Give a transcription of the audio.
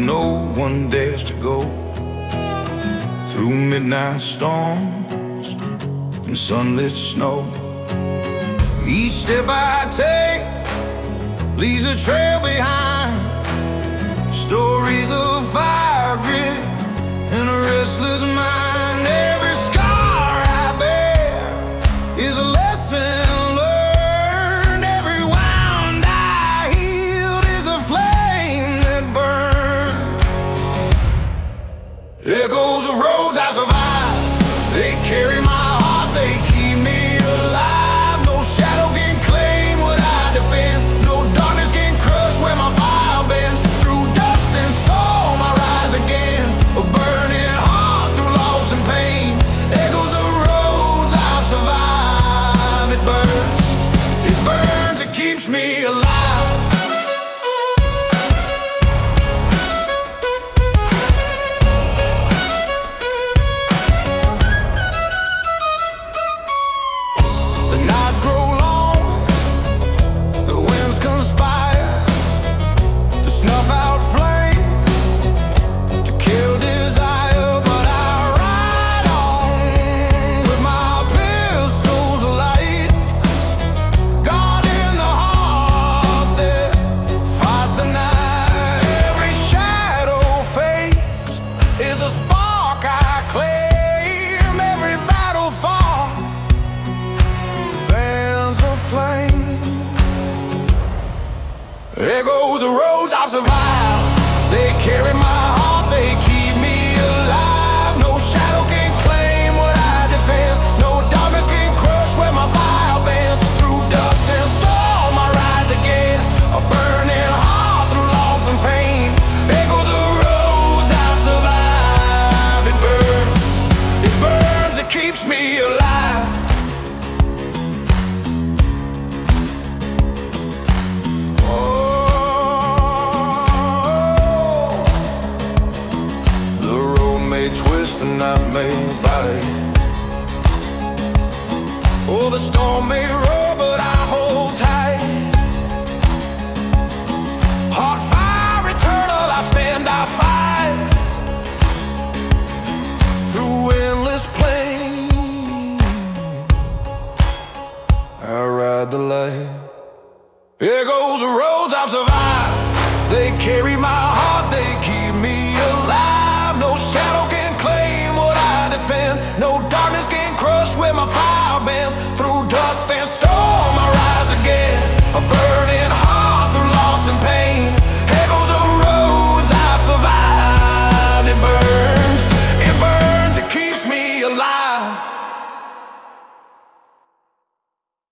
no one dares to go through midnight storms and sunlit snow. Each step I take leaves a trail behind, stories of fire, grit, and a restless mind. Every scar I bear is a lesson learned. Every wound I healed is a flame that burns. Echoes of roads I survive, they carry my heart, they keep me alive. No shadow can claim what I defend, no darkness can crush where my fire bends. Through dust and storm I rise again, a burning heart through loss and pain. Echoes of roads I've survived. It burns, it keeps me alive. The nights grow long, the winds conspire to snuff out flame, to kill desire. But I ride on with my pistols alight, guarding the heart that fights the night. Every shadow face is a spark I claim. Every battle fought fans the flame. Echoes of roads I've survived, they carry my heart, they keep me alive. No shadow can claim what I defend, no darkness can crush where my fire bends. Through dust and storm I rise again, a burning heart through loss and pain. Echoes of roads I've survived. It burns, it keeps me alive. The road may twist and I may bite. Oh, the storm may roar, but I hold tight. Heart fire eternal, I stand, I fight. Through endless plain I ride the light. Here goes the roads I've survived, they carry my